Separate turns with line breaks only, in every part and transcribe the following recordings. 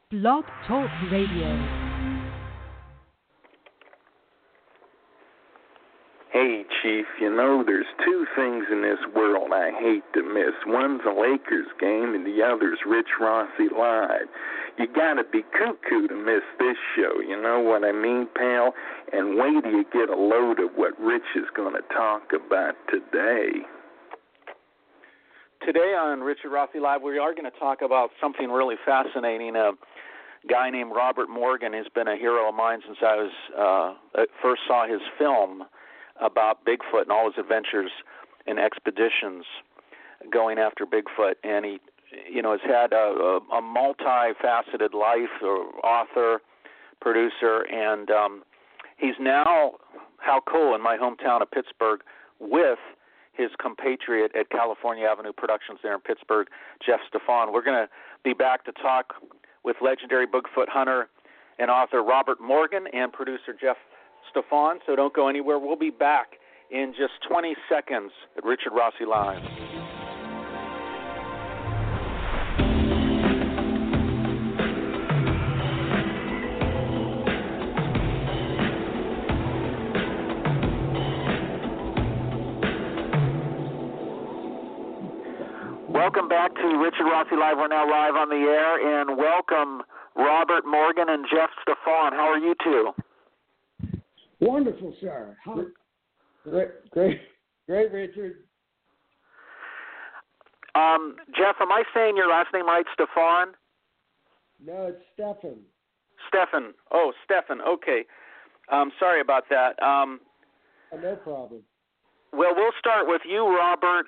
Blog Talk Radio.
Hey, Chief, you know, there's two things in this world I hate to miss. One's a Lakers game and the other's Rich Rossi Live. You gotta be cuckoo to miss this show, you know what I mean, pal? And wait till you get a load of what Rich is gonna talk about today.
Today on Richard Rossi Live, we are going to talk about something really fascinating. A guy named Robert Morgan has been a hero of mine since I was first saw his film about Bigfoot and all his adventures and expeditions going after Bigfoot. And he, has had a multifaceted life, author, producer, and he's now, how cool, in my hometown of Pittsburgh with his compatriot at California Avenue Productions there in Pittsburgh, Jeff Stefan. We're going to be back to talk with legendary Bigfoot hunter and author Robert Morgan and producer Jeff Stefan, so don't go anywhere. We'll be back in just 20 seconds at Richard Rossi Live. Welcome back to Richard Rossi Live. We're now live on the air, and welcome Robert Morgan and Jeff Stefan. How are you two?
Wonderful, sir. Great, Richard.
Jeff, am I saying your last name right, Stefan?
No, it's Stefan.
Stefan. Oh, Stefan. Okay. Sorry about that.
No problem.
Well, we'll start with you, Robert.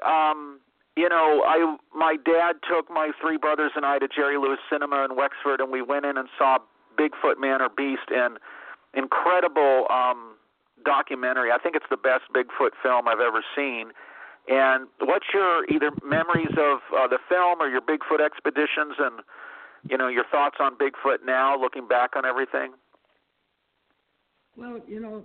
My dad took my three brothers and I to Jerry Lewis Cinema in Wexford, and we went in and saw Bigfoot, Man or Beast, and incredible documentary. I think it's the best Bigfoot film I've ever seen. And what's your either memories of the film or your Bigfoot expeditions, and your thoughts on Bigfoot now, looking back on everything?
Well,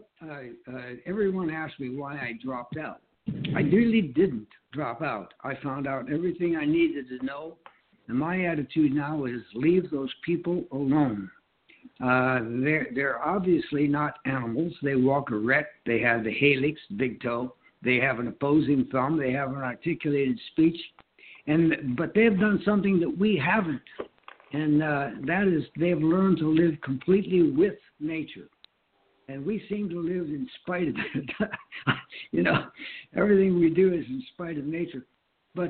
everyone asked me why I dropped out. I really didn't drop out. I found out everything I needed to know, and my attitude now is leave those people alone. They're obviously not animals. They walk erect. They have the helix, big toe. They have an opposing thumb. They have an articulated speech, but they've done something that we haven't, and that is they've learned to live completely with nature. And we seem to live in spite of it. Everything we do is in spite of nature. But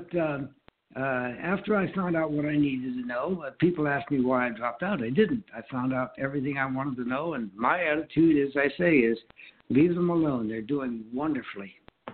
after I found out what I needed to know, people asked me why I dropped out. I didn't. I found out everything I wanted to know, and my attitude, as I say, is leave them alone. They're doing wonderfully.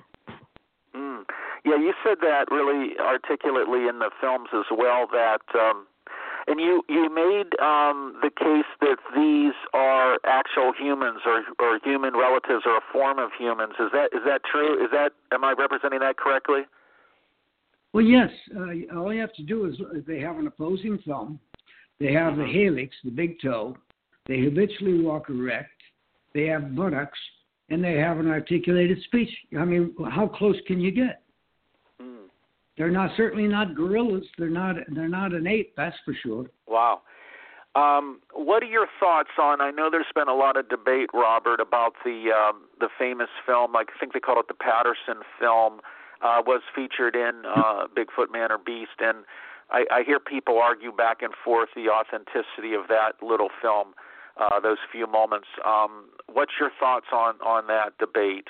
Yeah, you said that really articulately in the films as well, that and you made the case that these are actual humans or human relatives or a form of humans. Is that true? Am I representing that correctly?
Well, yes. All you have to do is they have an opposing thumb. They have the helix, the big toe. They habitually walk erect. They have buttocks, and they have an articulated speech. I mean, how close can you get? They're certainly not gorillas. They're not an ape, that's for sure.
Wow. What are your thoughts on? I know there's been a lot of debate, Robert, about the famous film. I think they call it the Patterson film. Was featured in Bigfoot, Man or Beast, and I hear people argue back and forth the authenticity of that little film, those few moments. What's your thoughts on that debate?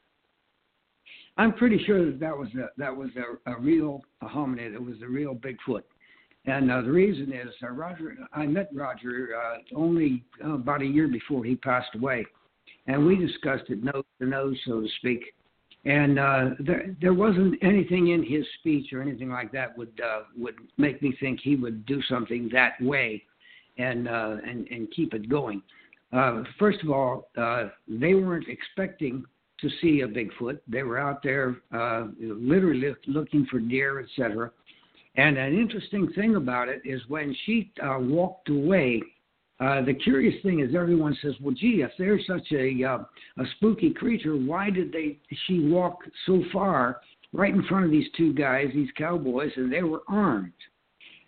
I'm pretty sure that was a real hominid. It was a real Bigfoot, and the reason is I met Roger only about a year before he passed away, and we discussed it nose to nose, so to speak. And there wasn't anything in his speech or anything like that would make me think he would do something that way, and keep it going. First of all, they weren't expecting to see a Bigfoot. They were out there literally looking for deer, etc. And an interesting thing about it is when she walked away, the curious thing is everyone says, well, gee, if there's such a spooky creature, why did she walk so far right in front of these two guys, these cowboys, and they were armed?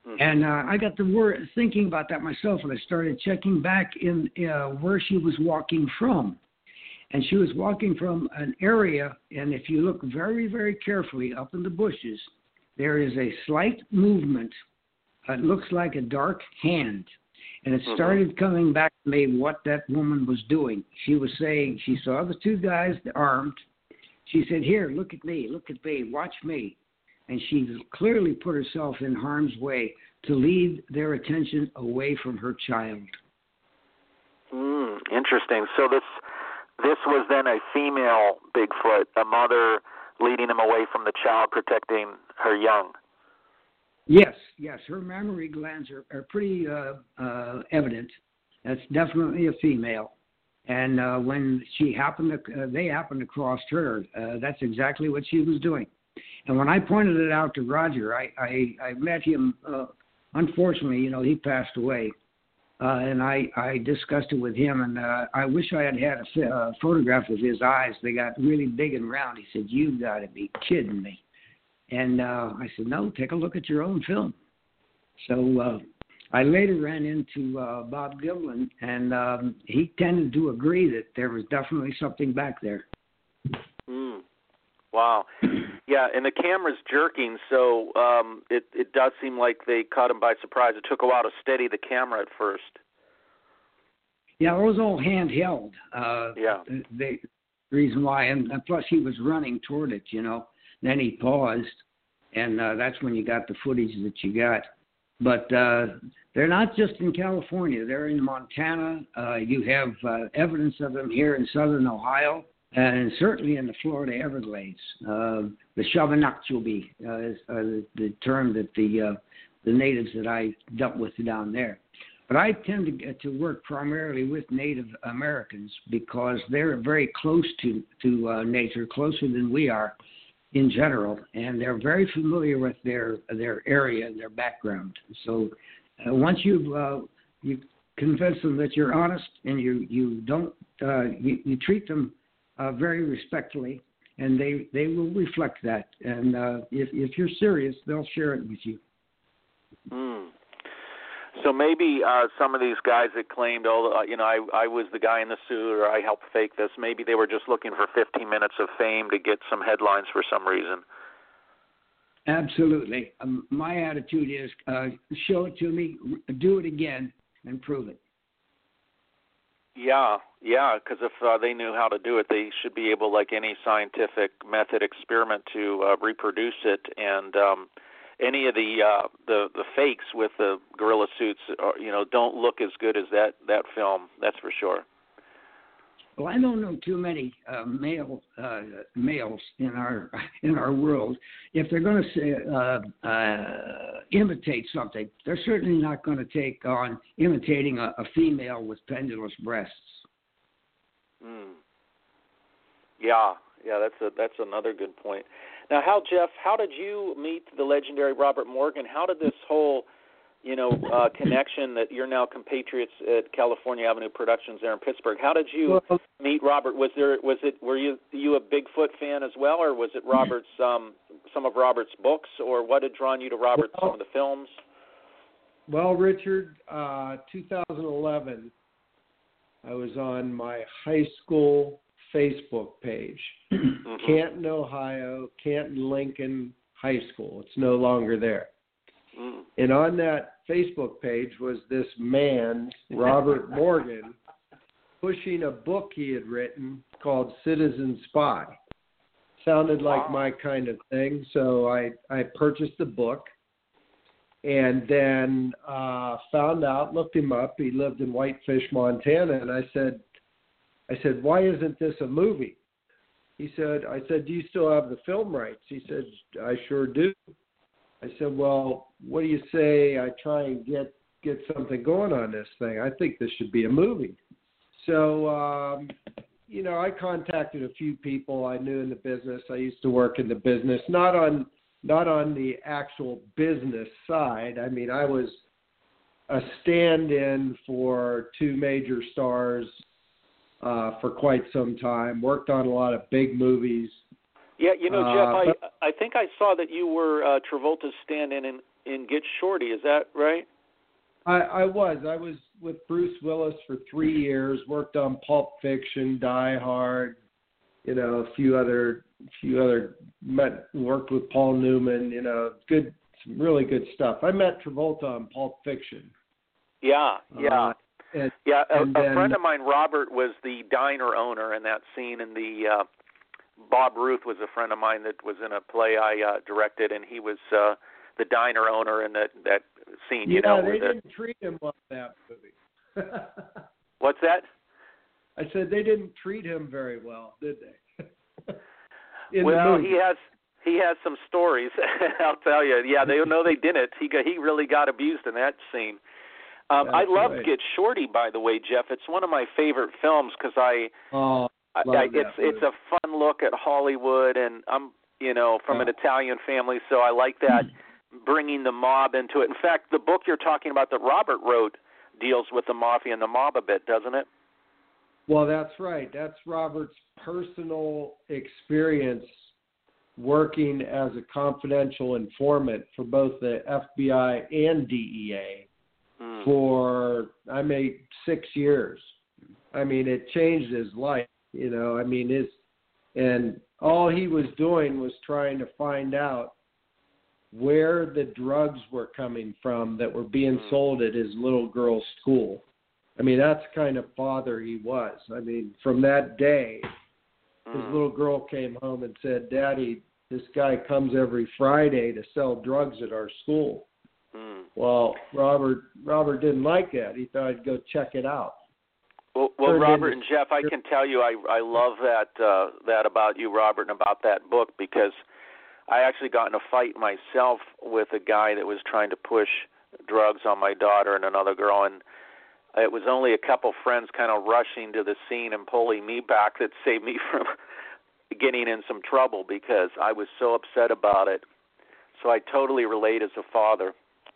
And I got to thinking about that myself, and I started checking back in where she was walking from. And she was walking from an area, and if you look very, very carefully up in the bushes, there is a slight movement. It looks like a dark hand. And it started coming back to me what that woman was doing. She was saying she saw the two guys armed. She said, "Here, look at me, watch me." And she clearly put herself in harm's way to lead their attention away from her child.
Interesting. So this was then a female Bigfoot, a mother leading him away from the child, protecting her young.
Yes. Her mammary glands are pretty evident. That's definitely a female. And when they happened to cross her, that's exactly what she was doing. And when I pointed it out to Roger, I met him. Unfortunately, he passed away. And I discussed it with him, and I wish I had a photograph of his eyes. They got really big and round. He said, "You've got to be kidding me." And I said, "No, take a look at your own film." So I later ran into Bob Gillen, and he tended to agree that there was definitely something back there.
Wow. Yeah, and the camera's jerking, so it does seem like they caught him by surprise. It took a while to steady the camera at first.
Yeah, it was all handheld. The reason why, and plus he was running toward it, Then he paused, and that's when you got the footage that you got. But they're not just in California. They're in Montana. You have evidence of them here in southern Ohio, and certainly in the Florida Everglades. The Shavanakchubi is the term that the natives that I dealt with down there. But I tend to work primarily with Native Americans because they're very close to nature, closer than we are in general, and they're very familiar with their area and their background. So once you convince them that you're honest and you don't you treat them very respectfully, and they will reflect that. And if you're serious, they'll share it with you.
So maybe some of these guys that claimed, I was the guy in the suit or I helped fake this, maybe they were just looking for 15 minutes of fame to get some headlines for some reason.
Absolutely. My attitude is show it to me, do it again, and prove it.
Yeah, because if they knew how to do it, they should be able, like any scientific method experiment, to reproduce it. And any of the fakes with the gorilla suits, don't look as good as that film. That's for sure.
Well, I don't know too many males in our world. If they're going to imitate something, they're certainly not going to take on imitating a female with pendulous breasts.
Yeah, that's another good point. Now, Jeff, how did you meet the legendary Robert Morgan? How did this whole connection that you're now compatriots at California Avenue Productions there in Pittsburgh? How did you meet Robert? Were you a Bigfoot fan as well, or was it Robert's some of Robert's books, or what had drawn you to Robert, some of the films?
Well, Richard, 2011, I was on my high school Facebook page, Canton, Ohio, Canton Lincoln High School. It's no longer there. And on that Facebook page was this man, Robert Morgan, pushing a book he had written called Citizen Spy. Sounded like my kind of thing, so I purchased the book and then looked him up. He lived in Whitefish, Montana, and I said, why isn't this a movie? I said, do you still have the film rights? He said, I sure do. I said, well, what do you say I try and get something going on this thing? I think this should be a movie. So, I contacted a few people I knew in the business. I used to work in the business, not on the actual business side. I mean, I was a stand-in for two major stars for quite some time, worked on a lot of big movies.
Yeah, Jeff, I think I saw that you were Travolta's stand-in in Get Shorty. Is that right?
I was with Bruce Willis for 3 years. Worked on Pulp Fiction, Die Hard, a few other worked with Paul Newman. Some really good stuff. I met Travolta on Pulp Fiction.
Yeah.
A
friend of mine, Robert, was the diner owner in that scene, and the Bob Ruth was a friend of mine that was in a play I directed, and he was the diner owner in that scene.
They didn't treat him well in that movie.
What's that?
I said they didn't treat him very well, did they?
Well, he has some stories. I'll tell you. Yeah, they didn't. He really got abused in that scene. I love Get Shorty, by the way, Jeff. It's one of my favorite films because it's a fun look at Hollywood, and I'm from an Italian family, so I like that bringing the mob into it. In fact, the book you're talking about that Robert wrote deals with the mafia and the mob a bit, doesn't it?
Well, that's right. That's Robert's personal experience working as a confidential informant for both the FBI and DEA for 6 years. I mean, it changed his life. And all he was doing was trying to find out where the drugs were coming from that were being sold at his little girl's school. I mean, that's the kind of father he was. I mean, from that day, his little girl came home and said, "Daddy, this guy comes every Friday to sell drugs at our school." Well, Robert didn't like that. He thought I'd go check it out.
Well, Robert and Jeff, I can tell you I love that about you, Robert, and about that book, because I actually got in a fight myself with a guy that was trying to push drugs on my daughter and another girl, and it was only a couple friends kind of rushing to the scene and pulling me back that saved me from getting in some trouble because I was so upset about it. So I totally relate as a father.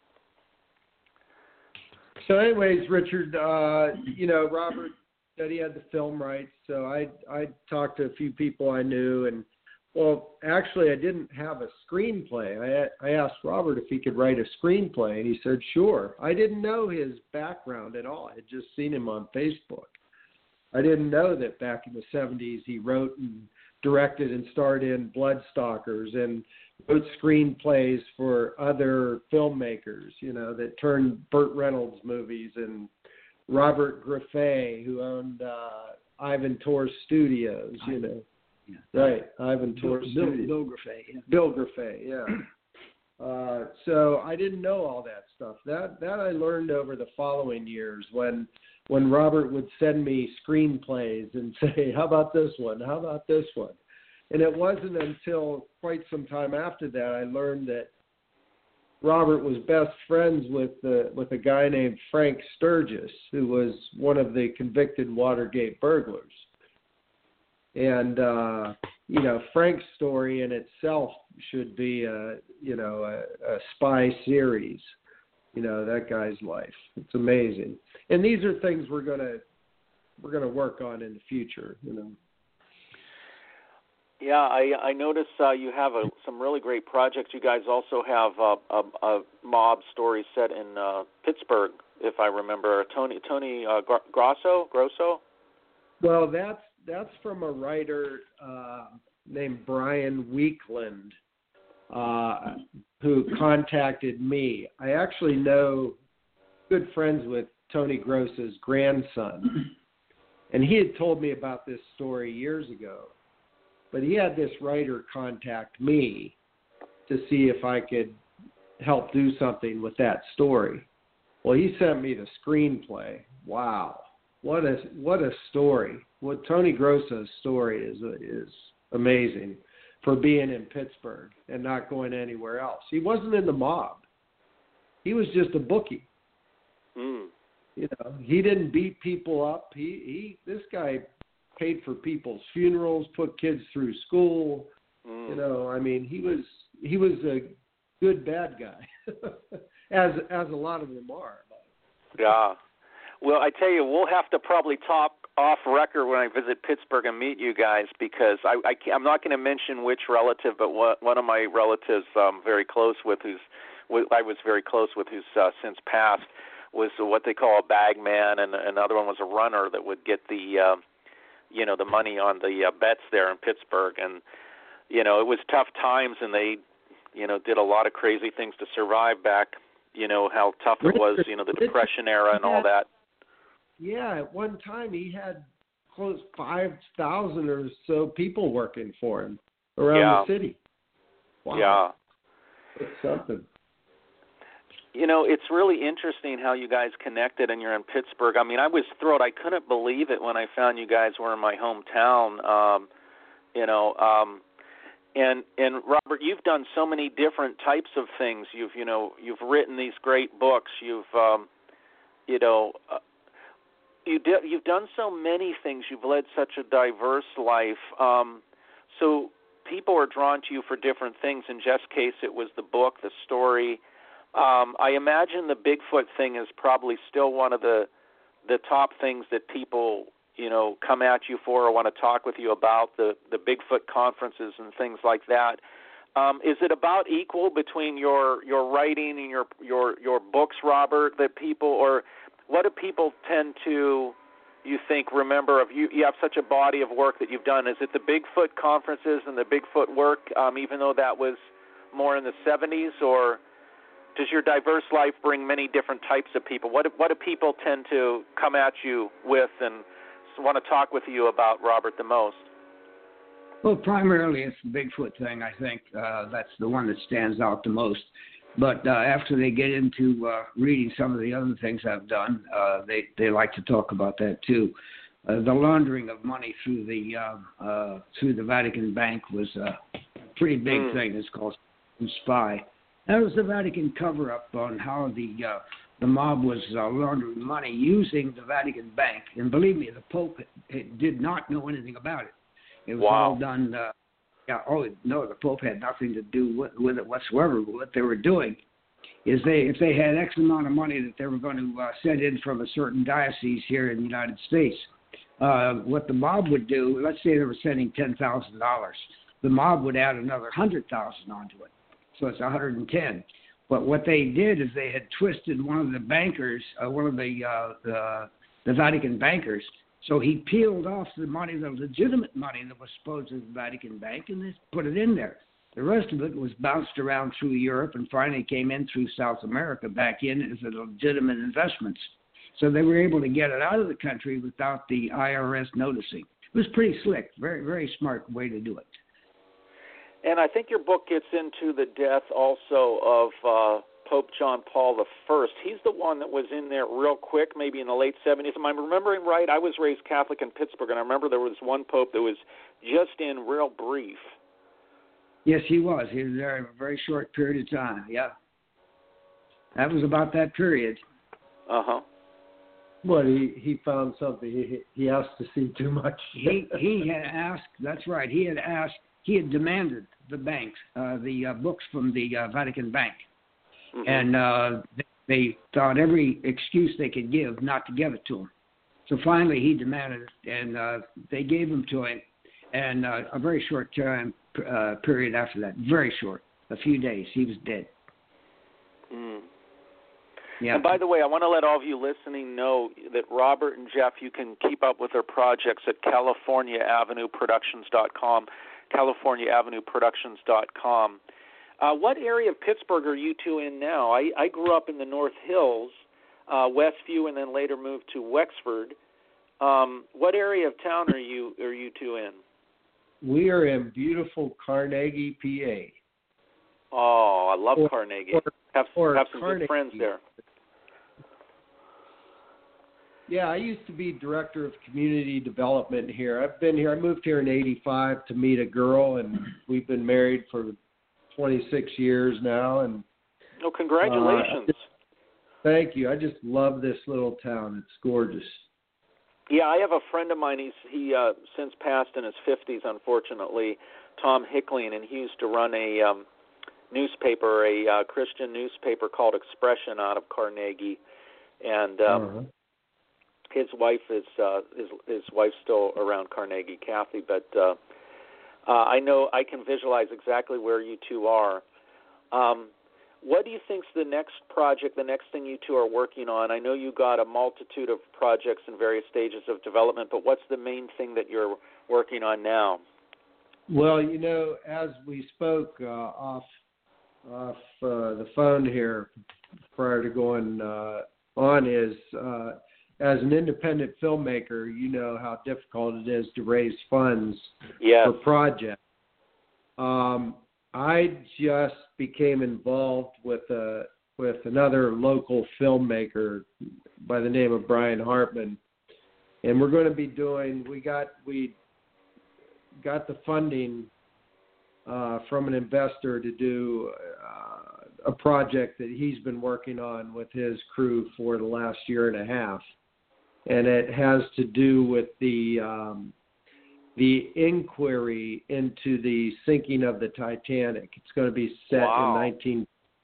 So anyways, Richard, Robert said he had the film rights, so I talked to a few people I knew, and actually I didn't have a screenplay. I asked Robert if he could write a screenplay, and he said sure. I didn't know his background at all. I had just seen him on Facebook. I didn't know that back in the 70s he wrote and directed and starred in Bloodstalkers and wrote screenplays for other filmmakers, that turned Burt Reynolds movies, and Robert Graffet, who owned Ivan Tors Studios, Yeah. Right, Ivan Tors Studios.
Bill Graffet. Yeah.
Bill Graffet, yeah. So I didn't know all that stuff. That I learned over the following years when Robert would send me screenplays and say, "How about this one? How about this one?" And it wasn't until quite some time after that I learned that Robert was best friends with a guy named Frank Sturgis, who was one of the convicted Watergate burglars. And Frank's story in itself should be a spy series. That guy's life. It's amazing. And these are things we're gonna work on in the future.
Yeah, I noticed you have some really great projects. You guys also have a mob story set in Pittsburgh, if I remember. Tony Grosso.
Well, that's from a writer named Brian Weekland, who contacted me. I actually know good friends with Tony Grosso's grandson, and he had told me about this story years ago. But he had this writer contact me to see if I could help do something with that story. Well, he sent me the screenplay. Wow, what a story! What Tony Grosso's story is amazing for being in Pittsburgh and not going anywhere else. He wasn't in the mob. He was just a bookie. He didn't beat people up. This guy paid for people's funerals, put kids through school. He was a good bad guy, as a lot of them are.
Yeah. Well, I tell you, we'll have to probably talk off record when I visit Pittsburgh and meet you guys, because I'm not going to mention which relative, but one of my relatives I'm very close with, who's I was very close with, who's since passed, was what they call a bag man, and another one was a runner that would get the the money on the bets there in Pittsburgh. And it was tough times, and they did a lot of crazy things to survive back. How tough it was, the Depression era and all that.
Yeah, at one time he had close 5,000 or so people working for him around the city. Wow.
Yeah.
That's something.
It's really interesting how you guys connected, and you're in Pittsburgh. I mean, I was thrilled. I couldn't believe it when I found you guys were in my hometown. And Robert, you've done so many different types of things. You've written these great books. You've done so many things. You've led such a diverse life. So people are drawn to you for different things. In Jeff's case, it was the book, the story. I imagine the Bigfoot thing is probably still one of the top things that people, come at you for or want to talk with you about, the Bigfoot conferences and things like that. Is it about equal between your writing and your books, Robert, that people, or what do people tend to, you think, remember of you? You have such a body of work that you've done. Is it the Bigfoot conferences and the Bigfoot work, even though that was more in the 70s, or does your diverse life bring many different types of people? What do people tend to come at you with and want to talk with you about, Robert, the most?
Well, primarily it's the Bigfoot thing. I think that's the one that stands out the most. But after they get into reading some of the other things I've done, they like to talk about that too. The laundering of money through the Vatican Bank was a pretty big thing. It's called SPY. That was the Vatican cover-up on how the mob was laundering money using the Vatican Bank. And believe me, the Pope did not know anything about it. It was all done. The Pope had nothing to do with it whatsoever. But what they were doing is if they had X amount of money that they were going to send in from a certain diocese here in the United States, what the mob would do, let's say they were sending $10,000, the mob would add another $100,000 onto it. So it's 110. But what they did is they had twisted one of the bankers, one of the Vatican bankers. So he peeled off the money, the legitimate money that was supposed to the Vatican Bank, and they put it in there. The rest of it was bounced around through Europe and finally came in through South America back in as a legitimate investments. So they were able to get it out of the country without the IRS noticing. It was pretty slick, very, very smart way to do it.
And I think your book gets into the death also of Pope John Paul I. He's the one that was in there real quick, maybe in the late 70s. Am I remembering right? I was raised Catholic in Pittsburgh, and I remember there was one pope that was just in real brief.
Yes, he was. He was there a very short period of time, yeah. That was about that period.
Uh-huh.
Well, he found something. He asked to see too much.
he had asked, that's right, he had demanded the banks, the books from the Vatican Bank. Mm-hmm. And they thought every excuse they could give not to give it to him. So finally he demanded it, and they gave them to him. And a very short time period after that, very short, a few days, he was dead.
Mm.
Yeah.
And by the way, I want to let all of you listening know that Robert and Jeff, you can keep up with their projects at CaliforniaAvenueProductions.com, CaliforniaAvenueProductions.com. What area of Pittsburgh are you two in now? I grew up in the North Hills, Westview, and then later moved to Wexford. What area of town are you two in?
We are in beautiful Carnegie, PA.
Oh, I love Carnegie. Have some
Carnegie.
good friends there.
Yeah, I used to be director of community development here. I've been here. I moved here in '85 to meet a girl, and we've been married for 26 years now. And
oh, congratulations!
Thank you. I just love this little town. It's gorgeous.
Yeah, I have a friend of mine. He since passed in his 50s, unfortunately, Tom Hickling, and he used to run a newspaper, a Christian newspaper called Expression out of Carnegie, and his wife is his wife's still around Carnegie, Kathy. But I know I can visualize exactly where you two are. What do you think's the next project, the next thing you two are working on? I know you got a multitude of projects in various stages of development, but what's the main thing that you're working on now?
Well, as we spoke off the phone here prior to going on is as an independent filmmaker, you know how difficult it is to raise funds for projects. I just became involved with another local filmmaker by the name of Brian Hartman, and we're going to be doing. We got the funding from an investor to do a project that he's been working on with his crew for the last year and a half, and it has to do with the inquiry into the sinking of the Titanic. It's going to be set in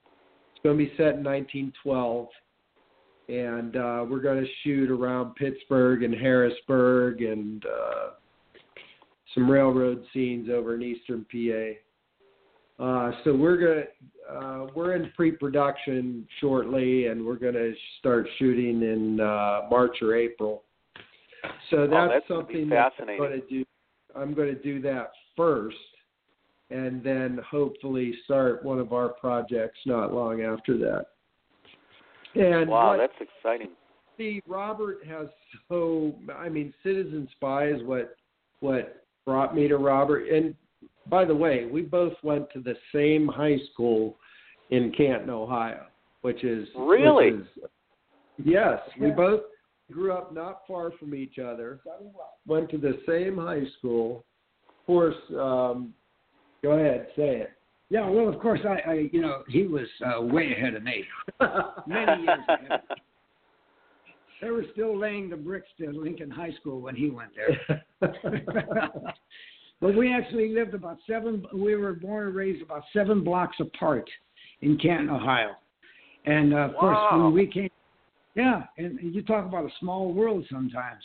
1912, and we're going to shoot around Pittsburgh and Harrisburg and some railroad scenes over in eastern PA. So we're in pre-production shortly, and we're going to start shooting in March or April. So that's something that I'm going to do. I'm going to do that first, and then hopefully start one of our projects not long after that. And
that's exciting.
See, Robert has Citizen Spy is what brought me to Robert. And by the way, we both went to the same high school in Canton, Ohio, which is
really
yes. We both grew up not far from each other. Went to the same high school. Of course, go ahead, say it.
Yeah, well, of course, I he was way ahead of me, many years ahead. They were still laying the bricks to Lincoln High School when he went there. But we actually lived we were born and raised about 7 blocks apart in Canton, Ohio. And, of course, when we came, and you talk about a small world sometimes.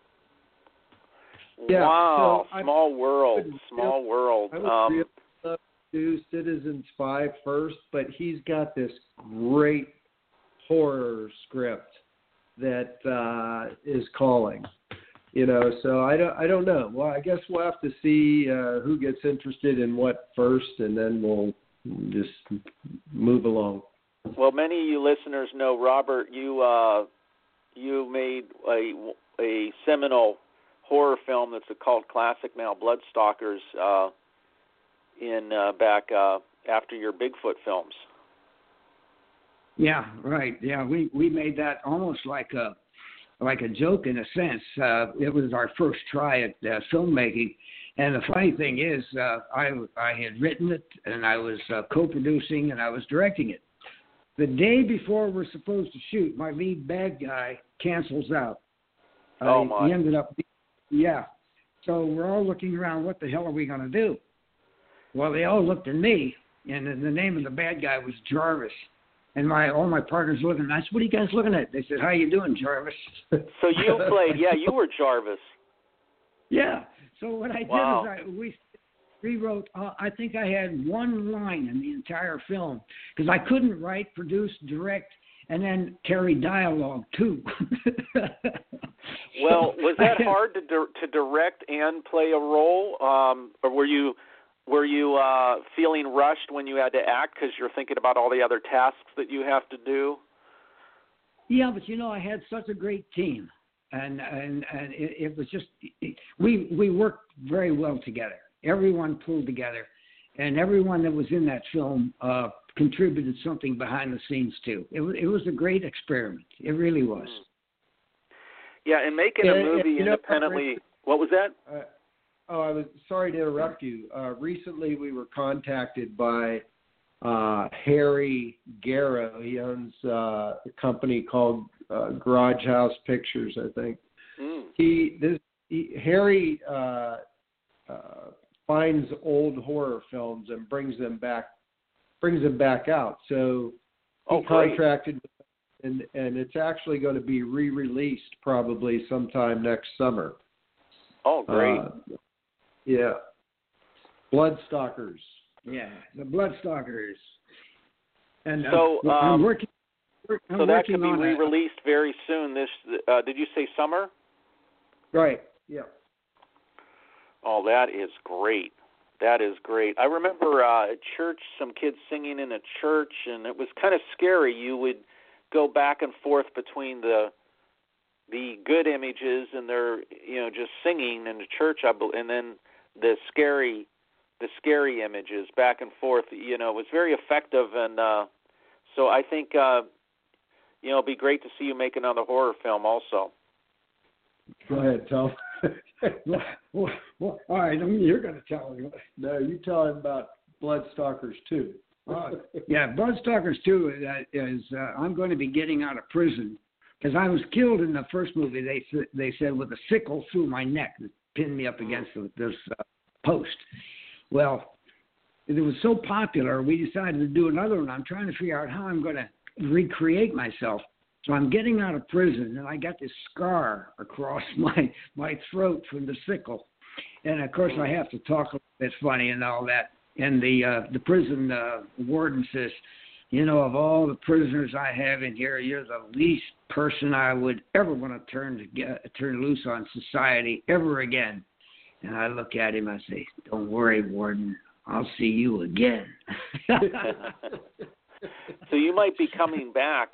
Yeah,
wow,
so
small world.
I would really love to do Citizen Spy first, but he's got this great horror script that is calling. So I don't know. Well, I guess we'll have to see who gets interested in what first, and then we'll just move along. Well,
many of you listeners know, Robert, you made a seminal horror film that's a cult classic now, Bloodstalkers, back after your Bigfoot films.
Yeah, right. Yeah, we made that almost like a joke in a sense. It was our first try at filmmaking, and the funny thing is, I had written it, and I was co-producing, and I was directing it. The day before we're supposed to shoot, my lead bad guy cancels out. He ended up, So we're all looking around. What the hell are we going to do? Well, they all looked at me, and the name of the bad guy was Jarvis. And all my partners looking. I said, "What are you guys looking at?" They said, "How you doing, Jarvis?"
So you played, you were Jarvis.
Yeah. So what I did is we rewrote. I think I had one line in the entire film because I couldn't write, produce, direct, and then carry dialogue too.
Well, was that hard to direct and play a role, or were you feeling rushed when you had to act because you're thinking about all the other tasks that you have to do?
Yeah, but I had such a great team, and it was just we worked very well together. Everyone pulled together, and everyone that was in that film contributed something behind the scenes too. It was a great experiment. It really was.
Yeah, and making a movie independently. What was that?
I was sorry to interrupt you. Recently, we were contacted by Harry Garrow. He owns a company called Garage House Pictures, I think. Harry finds old horror films and brings them back out. So he contracted with them, and it's actually going to be re-released probably sometime next summer.
Oh, great.
Yeah. Bloodstalkers.
Yeah, the Bloodstalkers. And
so
I'm working.
So that could be re-released very soon. This did you say summer?
Right. Yeah.
Oh, that is great. That is great. I remember at church, some kids singing in a church, and it was kind of scary. You would go back and forth between the good images and they're just singing in the church, and then the scary images back and forth. It was very effective, and so I think it'd be great to see you make another horror film also.
Go ahead, Tom.
well, all right. You're going to tell him.
No, you tell him about Bloodstalkers 2.
Yeah, Bloodstalkers 2 is I'm going to be getting out of prison because I was killed in the first movie. They said with a sickle through my neck that pinned me up against this post. Well, it was so popular, we decided to do another one. I'm trying to figure out how I'm going to recreate myself. So I'm getting out of prison, and I got this scar across my throat from the sickle. And, of course, I have to talk a little bit funny and all that. And the prison warden says, of all the prisoners I have in here, you're the least person I would ever want to turn loose on society ever again. And I look at him, I say, don't worry, warden, I'll see you again.
So you might be coming back.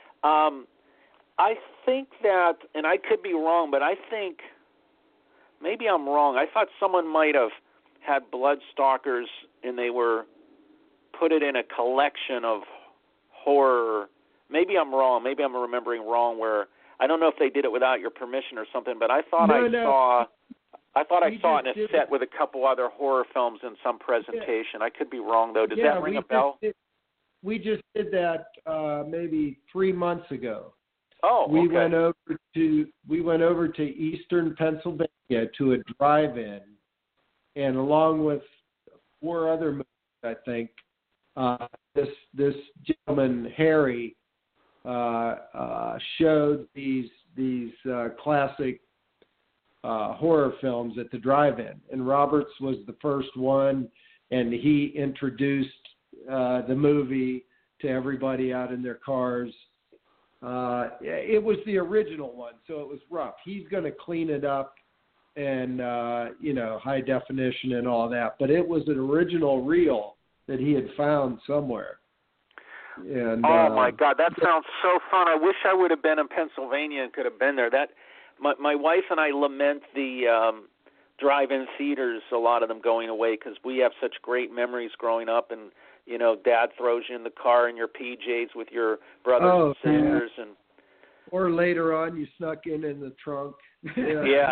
I think that, and I could be wrong, but I think maybe I'm wrong. I thought someone might have had Bloodstalkers and they put it in a collection of horror. Maybe I'm wrong. Maybe I'm remembering wrong. Where I don't know if they did it without your permission or something, but I thought I saw it in a set with a couple other horror films in some presentation. I could be wrong though. Does that ring a bell?
We just did that maybe 3 months ago.
Oh, okay.
We went over to Eastern Pennsylvania to a drive-in, and along with 4 other movies, I think, this gentleman Harry showed these classic horror films at the drive-in, and Roberts was the first one, and he introduced the movie to everybody out in their cars. It was the original one, so it was rough. He's going to clean it up and, high definition and all that. But it was an original reel that he had found somewhere. And,
oh, my God, that sounds so fun. I wish I would have been in Pennsylvania and could have been there. My wife and I lament the drive-in theaters, a lot of them going away, because we have such great memories growing up, and Dad throws you in the car in your PJs with your brothers and sisters, and
or later on you snuck in the trunk.
Yeah.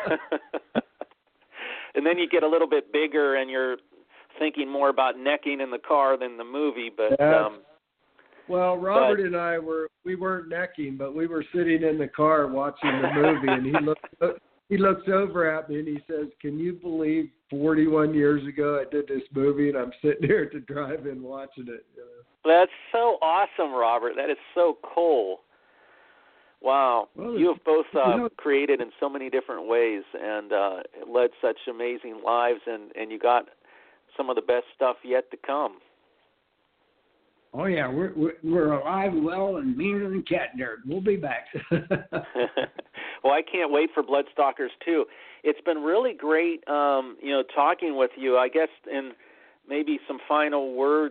And then you get a little bit bigger, and you're thinking more about necking in the car than the movie. But
well, Robert and I we weren't necking, but we were sitting in the car watching the movie, and he looks over at me and he says, "Can you believe 41 years ago I did this movie and I'm sitting here at the drive-in watching it?"
That's so awesome, Robert. That is so cool. Wow.
Well,
you have both created in so many different ways and led such amazing lives, and you got some of the best stuff yet to come.
Oh, yeah, we're alive, well, and meaner than cat dirt. We'll be back.
Well, I can't wait for Bloodstalkers 2. It's been really great, talking with you. I guess in maybe some final words,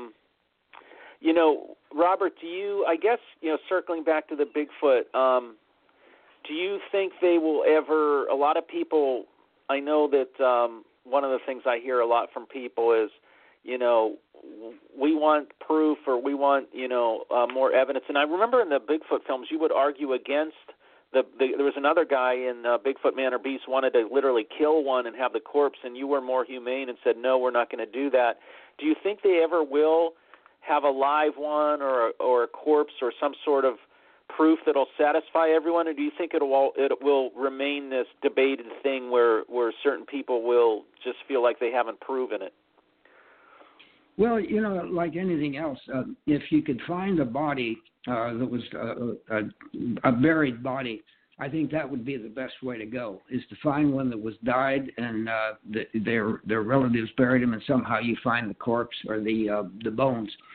Robert, do you, I guess, circling back to the Bigfoot, do you think they will ever, a lot of people, I know that one of the things I hear a lot from people is, we want proof, or we want, more evidence. And I remember in the Bigfoot films, you would argue against there was another guy in Bigfoot Man or Beast wanted to literally kill one and have the corpse, and you were more humane and said, no, we're not going to do that. Do you think they ever will have a live one or a corpse or some sort of proof that will satisfy everyone, or do you think it will remain this debated thing where certain people will just feel like they haven't proven it?
Well, like anything else, if you could find a body that was a buried body, I think that would be the best way to go, is to find one that was died and their relatives buried him, and somehow you find the corpse or the bones.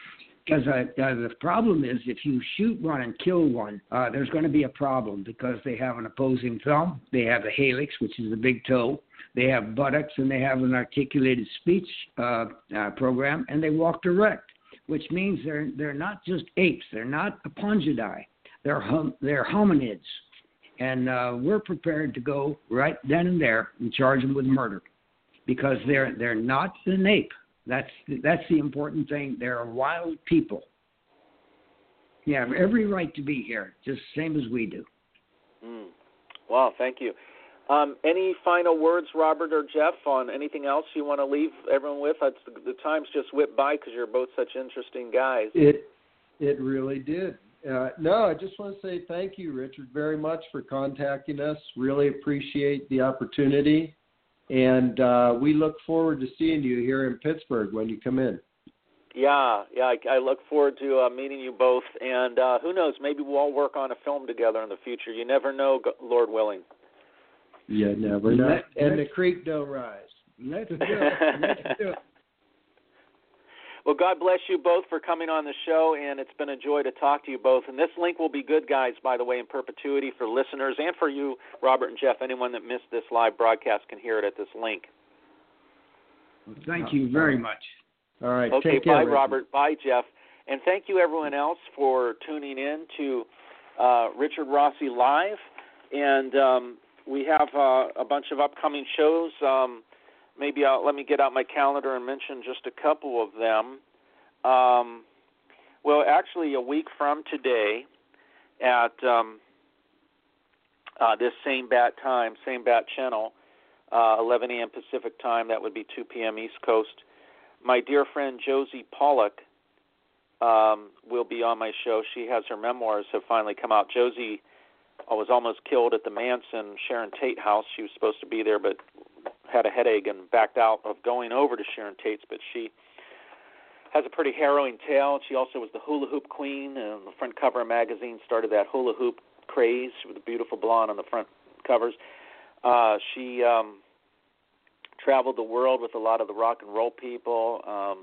Because the problem is if you shoot one and kill one, there's going to be a problem because they have an opposing thumb, they have a helix, which is the big toe, they have buttocks, and they have an articulated speech program, and they walk erect, which means they're not just apes, they're not apongidae, they're hominids. And we're prepared to go right then and there and charge them with murder because they're not an ape. That's the important thing. They're a wild people. You have every right to be here, just same as we do.
Wow, thank you. Any final words, Robert or Jeff, on anything else you want to leave everyone with? The time's just whipped by because you're both such interesting guys.
It really did. No, I just want to say thank you, Richard, very much for contacting us. Really appreciate the opportunity. And we look forward to seeing you here in Pittsburgh when you come in.
Yeah, I look forward to meeting you both. And who knows, maybe we'll all work on a film together in the future. You never know, Lord willing.
You never know. And the creek don't rise.
Let's do it. Let's do it.
Well, God bless you both for coming on the show, and it's been a joy to talk to you both. And this link will be good, guys, by the way, in perpetuity for listeners and for you, Robert and Jeff. Anyone that missed this live broadcast can hear it at this link.
Well, thank you very much.
All right.
Okay,
take care,
bye,
Richard.
Robert. Bye, Jeff. And thank you, everyone else, for tuning in to Richard Rossi Live. And we have a bunch of upcoming shows. Maybe let me get out my calendar and mention just a couple of them. Well, actually, a week from today at this same bat time, same bat channel, 11 a.m. Pacific time, that would be 2 p.m. East Coast, my dear friend Josie Pollock will be on my show. She has her memoirs have finally come out. Josie was almost killed at the Manson Sharon Tate house. She was supposed to be there, but had a headache and backed out of going over to Sharon Tate's, but she has a pretty harrowing tale. She also was the hula hoop queen, and the front cover of magazine started that hula hoop craze with a beautiful blonde on the front covers. She traveled the world with a lot of the rock and roll people.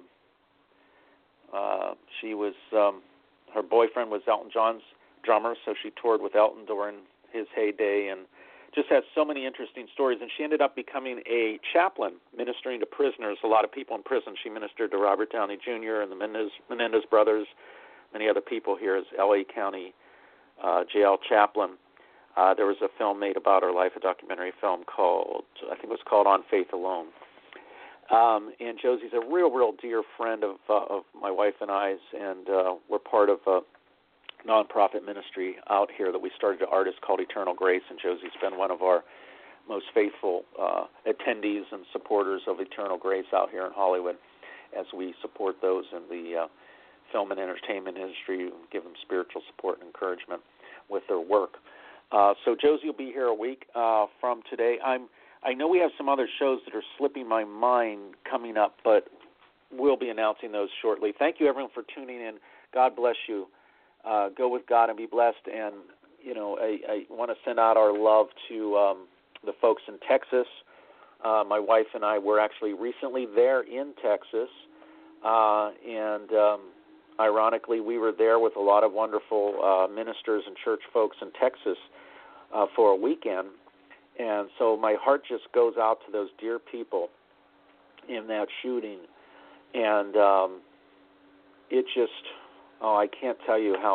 She was her boyfriend was Elton John's drummer, so she toured with Elton during his heyday, and just has so many interesting stories. And she ended up becoming a chaplain, ministering to prisoners, a lot of people in prison. She ministered to Robert Downey Jr. and the Menendez brothers, many other people here as L.A. County jail chaplain. There was a film made about her life, a documentary film called, I think it was called On Faith Alone. And Josie's a real dear friend of my wife and I's, and we're part of a nonprofit ministry out here that we started, artists called Eternal Grace, and Josie's been one of our most faithful attendees and supporters of Eternal Grace out here in Hollywood as we support those in the film and entertainment industry and give them spiritual support and encouragement with their work. So Josie will be here a week from today. I know we have some other shows that are slipping my mind coming up, but we'll be announcing those shortly. Thank you, everyone, for tuning in. God bless you. Go with God and be blessed. And, you know, I want to send out our love to the folks in Texas. My wife and I were actually recently there in Texas. And ironically, we were there with a lot of wonderful ministers and church folks in Texas for a weekend. And so my heart just goes out to those dear people in that shooting. And it just... Oh, I can't tell you how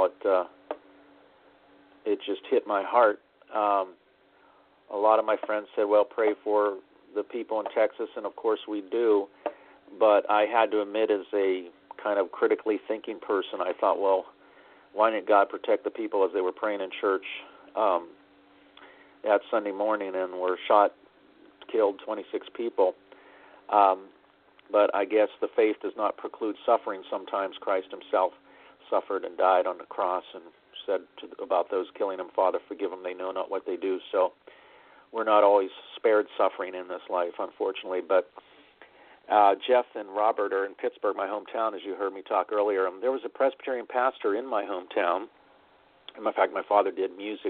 it just hit my heart. A lot of my friends said, well, pray for the people in Texas, and of course we do. But I had to admit, as a kind of critically thinking person, I thought, well, why didn't God protect the people as they were praying in church that Sunday morning and were shot, killed 26 people? But I guess the faith does not preclude suffering. Sometimes Christ himself suffered and died on the cross and said about those killing him, Father, forgive them, they know not what they do. So we're not always spared suffering in this life, unfortunately. But Jeff and Robert are in Pittsburgh, my hometown, as you heard me talk earlier. There was a Presbyterian pastor in my hometown. In fact, my father did music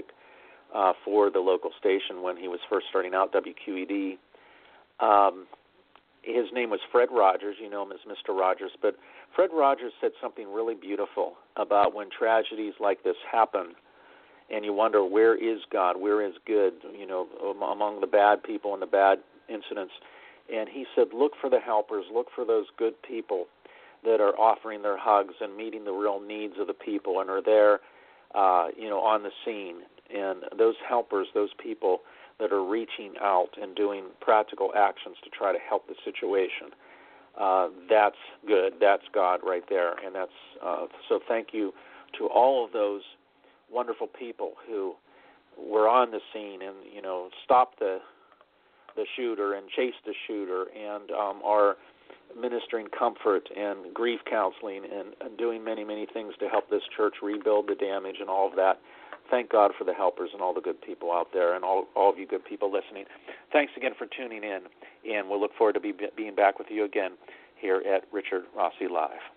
for the local station when he was first starting out, WQED. his name was Fred Rogers. You know him as Mr. Rogers. But Fred Rogers said something really beautiful about when tragedies like this happen, and you wonder, where is God? Where is good? You know, among the bad people and the bad incidents. And he said, look for the helpers. Look for those good people that are offering their hugs and meeting the real needs of the people and are there, on the scene. And those helpers, those people that are reaching out and doing practical actions to try to help the situation, that's good. That's God right there. And that's so thank you to all of those wonderful people who were on the scene and, stopped the shooter and chased the shooter and are ministering comfort and grief counseling and doing many, many things to help this church rebuild the damage and all of that. Thank God for the helpers and all the good people out there and all of you good people listening. Thanks again for tuning in, and we'll look forward to being back with you again here at Richard Rossi Live.